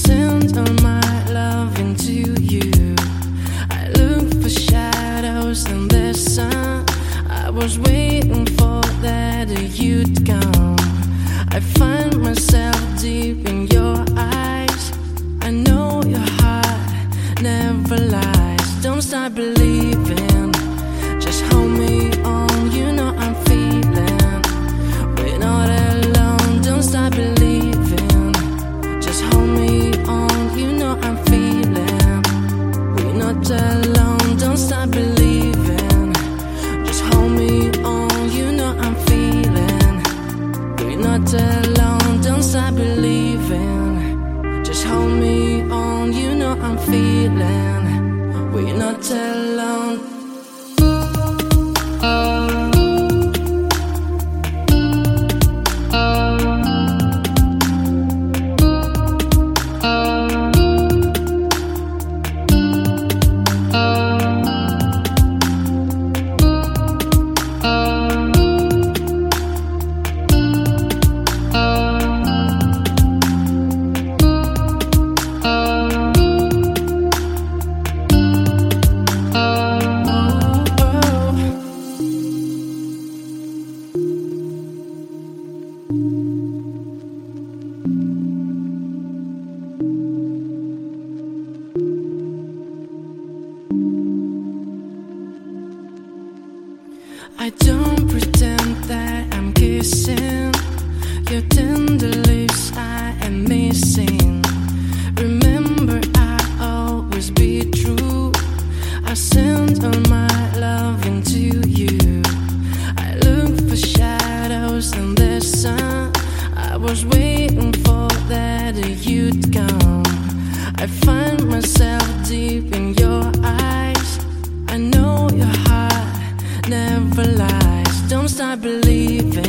sent all my love into you. I looked for shadows in the sun. I was waiting for that you'd come. I find myself deep in your eyes. I know your heart never lies. Don't stop believing, just hold me on. You know I'm feeling we're not alone. Don't stop believing, just hold me on. You know I'm feeling we're not alone. Don't stop believing, just hold me on. You know I'm feeling we're not alone. Don't stop believing, just hold me on. You know I'm feeling we're not alone. I don't pretend that I'm kissing your tender lips. I am missing. Remember, I'll always be true. I sent all my love into you. I looked for shadows in the sun. I was waiting for that you'd come. I find myself deep in your eyes. I know your heart never lies. Don't stop believing,